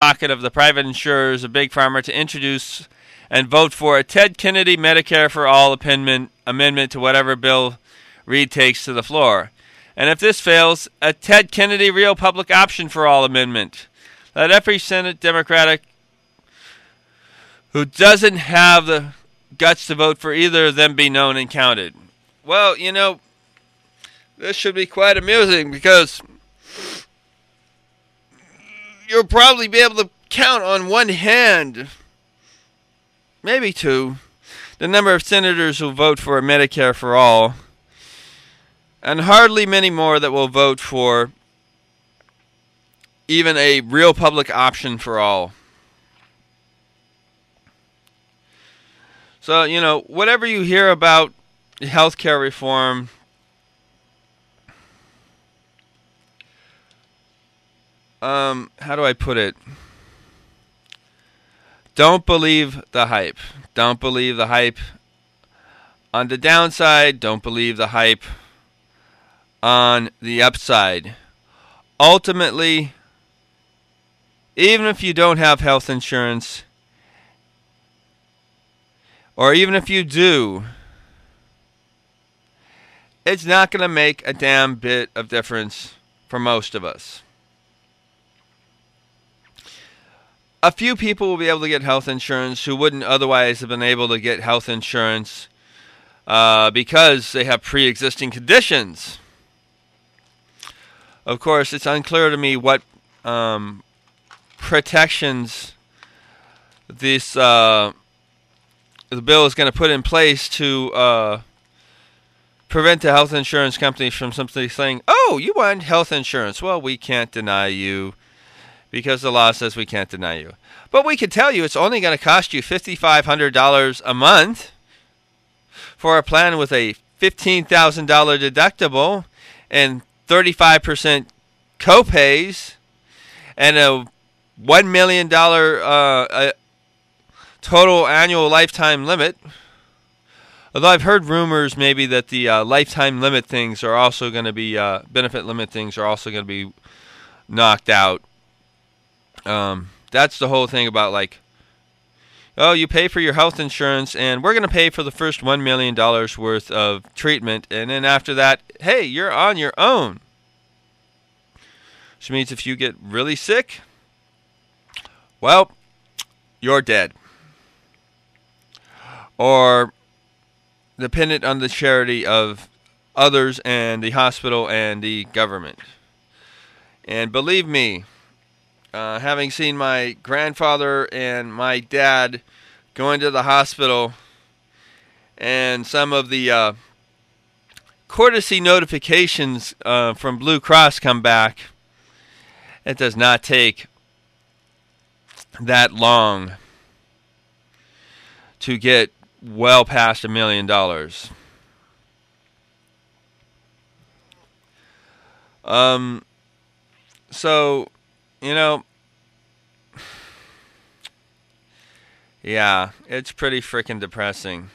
pocket of the private insurers of Big Pharma to introduce and vote for a Ted Kennedy Medicare for All amendment to whatever bill Reid takes to the floor. And if this fails, a Ted Kennedy Real Public Option for All amendment. Let every Senate Democratic who doesn't have the guts to vote for either of them be known and counted. Well, this should be quite amusing because you'll probably be able to count on one hand, maybe two, the number of senators who vote for a Medicare for all, and hardly many more that will vote for even a real public option for all. So, whatever you hear about healthcare reform, how do I put it? Don't believe the hype. Don't believe the hype on the downside. Don't believe the hype on the upside. Ultimately, even if you don't have health insurance, or even if you do, it's not going to make a damn bit of difference for most of us. A few people will be able to get health insurance who wouldn't otherwise have been able to get health insurance because they have pre-existing conditions. Of course, it's unclear to me what protections this the bill is going to put in place to prevent the health insurance companies from simply saying, "Oh, you want health insurance? Well, we can't deny you because the law says we can't deny you. But we can tell you it's only going to cost you $5,500 a month for a plan with a $15,000 deductible and 35% copays and a $1 million total annual lifetime limit." Although I've heard rumors maybe that the lifetime limit things are also going to be, benefit limit things are also going to be knocked out. That's the whole thing about you pay for your health insurance and we're going to pay for the first $1 million worth of treatment. And then after that, hey, you're on your own. Which means if you get really sick, well, you're dead. Or dependent on the charity of others and the hospital and the government. And believe me, having seen my grandfather and my dad go into the hospital and some of the courtesy notifications from Blue Cross come back, it does not take that long to get well past $1 million. So, yeah, it's pretty freaking depressing.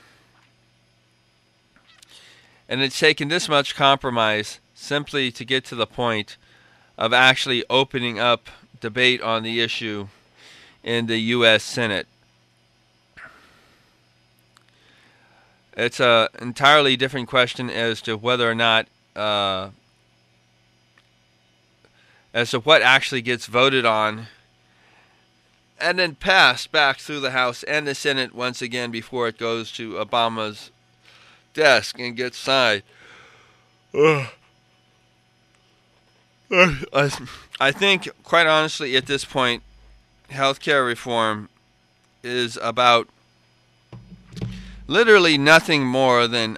And it's taken this much compromise simply to get to the point of actually opening up debate on the issue in the U.S. Senate. It's an entirely different question as to whether or not, as to what actually gets voted on and then passed back through the House and the Senate once again before it goes to Obama's desk and gets signed. I think, quite honestly, at this point, healthcare reform is about literally nothing more than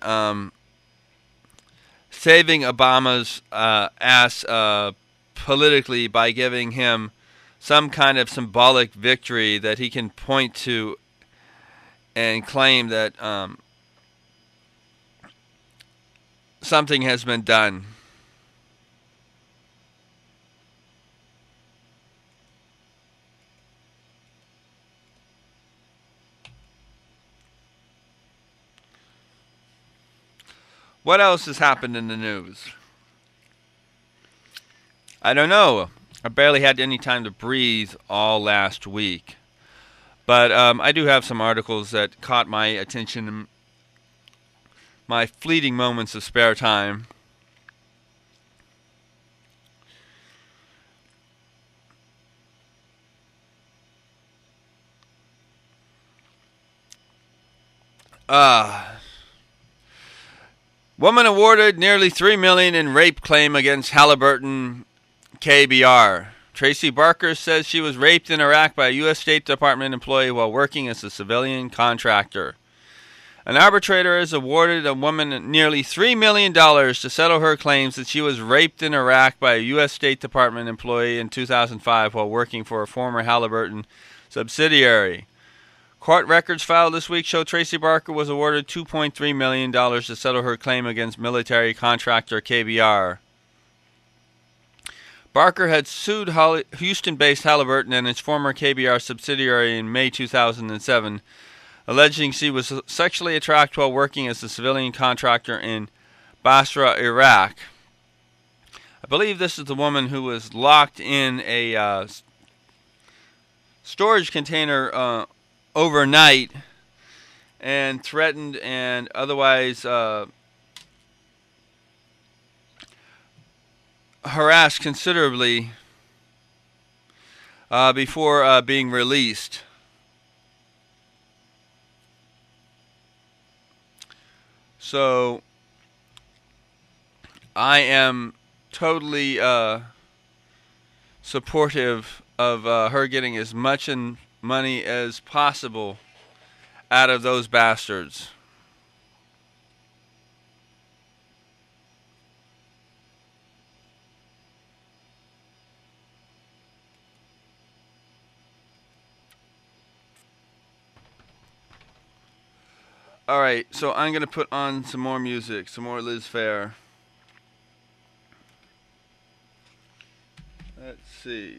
saving Obama's ass politically by giving him some kind of symbolic victory that he can point to and claim that something has been done. What else has happened in the news? I don't know. I barely had any time to breathe all last week. But I do have some articles that caught my attention in my fleeting moments of spare time. Woman awarded nearly $3 million in rape claim against Halliburton KBR. Tracy Barker says she was raped in Iraq by a U.S. State Department employee while working as a civilian contractor. An arbitrator has awarded a woman nearly $3 million to settle her claims that she was raped in Iraq by a U.S. State Department employee in 2005 while working for a former Halliburton subsidiary. Court records filed this week show Tracy Barker was awarded $2.3 million to settle her claim against military contractor KBR. Barker had sued Houston-based Halliburton and its former KBR subsidiary in May 2007, alleging she was sexually attacked while working as a civilian contractor in Basra, Iraq. I believe this is the woman who was locked in a storage container overnight and threatened and otherwise harassed considerably before being released. So I am totally supportive of her getting as much money as possible out of those bastards. Alright, so I'm going to put on some more music, some more Liz Phair. Let's see.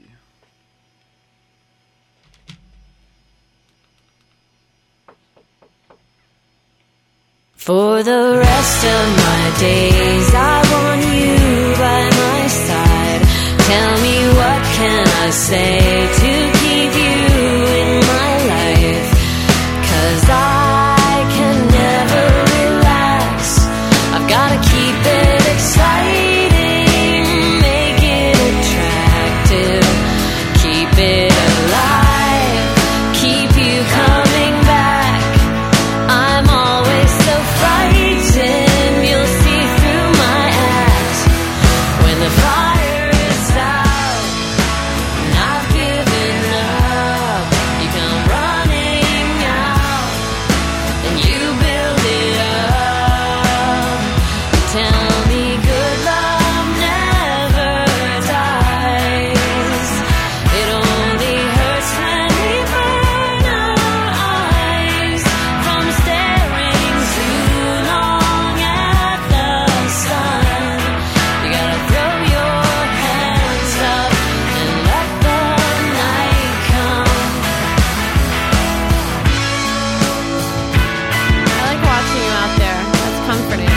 For the rest of my days, I want you by my side. Tell me what can I say to keep you in my life? 'Cause I can never relax. I've gotta keep it exciting, make it attractive, keep it alive, keep you coming back. I'm always so frightened, you'll see through my act. When the fire is out and I've given up, you come running out and you build it up. You tell me good love never dies. It only hurts when we burn our eyes from staring too long at the sun. You gotta throw your hands up and let the night come. I like watching you out there. That's comforting.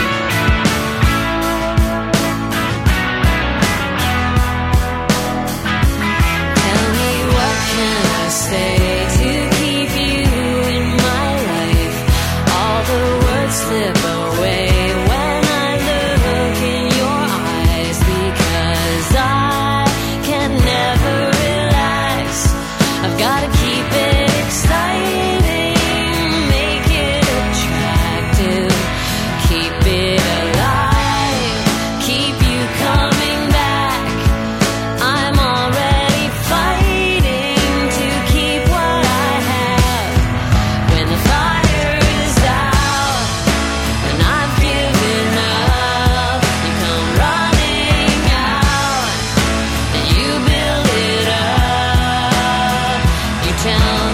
Tell me what can I say to keep you in my life? All the words slip away when I look in your eyes, because I can never relax. I've gotta keep it exciting, make it attractive, keep it alive, keep you coming back. I'm already fighting to keep what I have. When the fire is out and I've given up, you come running out and you build it up. You tell